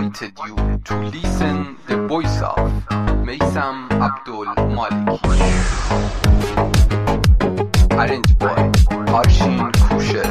invited you to listen the voice of Meysam Abdul Malik. Arranged by Arshin Kusher.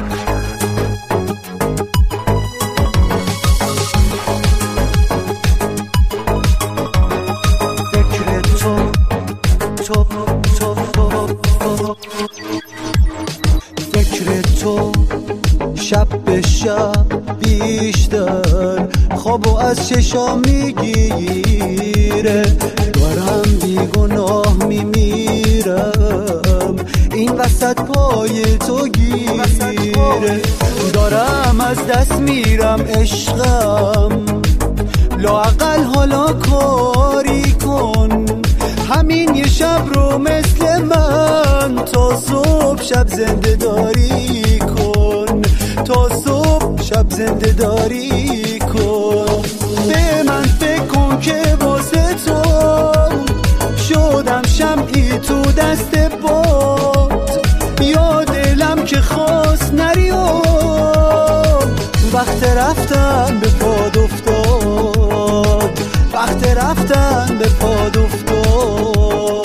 فکر تو شب به شب بیشتر خوابو از چشام میگیره، دارم بیگناه میمیرم این وسط پای تو گیره، دارم از دست میرم عشقم، لااقل حالا کاری کن، همین یه شب رو مثل من تا صبح شب زنده داری کن، تا صبح شب زنده داری کن. به من فکر کن که واسه تو شدم شمعی تو دست باد، یا دلم که خواست نریام، وقت رفتن به پاد افتاد، وقت رفتن به پاد افتاد.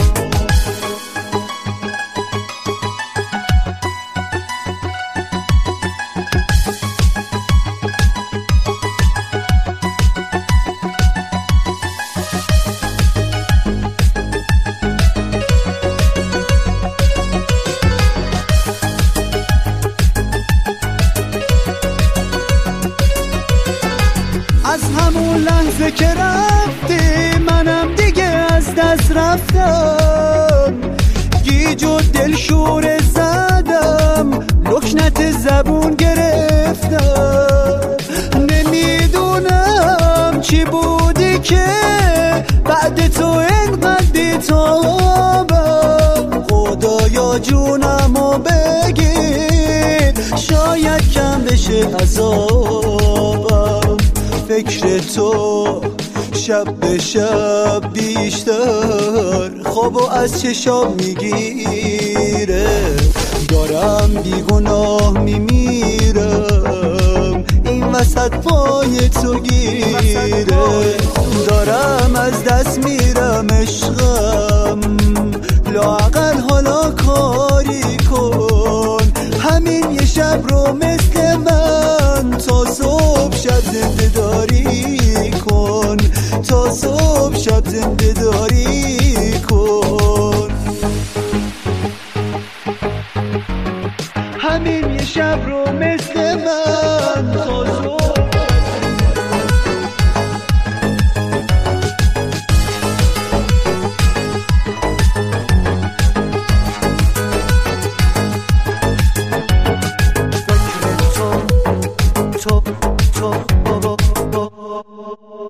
از همون لحظه که رفتی منم دیگه از دست رفتم، گیج و دلشوره زدم، لکنت زبون گرفتم، نمیدونم چی بودی که بعد تو اینقدر بی‌تابم، خدایا جونمو بگیر شاید کم بشه عذابم. فکر تو شب به شب بیشتر خوابو از چشام میگیره، دارم بیگناه میمیرم این وسط پای تو گیره، دارم از دست میرم عشقم، لااقل حالا کاری کن، همین یه شب رو مثل من تا صبح شب زنده داری کن، تا صبح شب زنده داری کن، همین یه شب رو مثل من تا صبح. Top, top, top, top, top.